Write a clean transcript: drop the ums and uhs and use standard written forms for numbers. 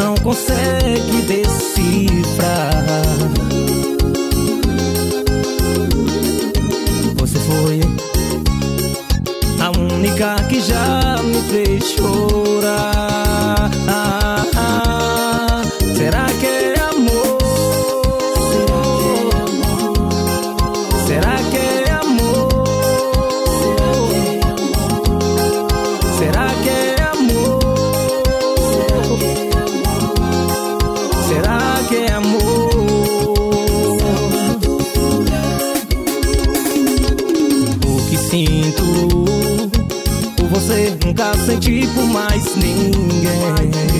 não consegue decifrar. Você foi a única que já me fez chorar. Será que é amor? Será que é amor? Será que é amor? Será que é amor? O que sinto por você nunca senti por mais ninguém.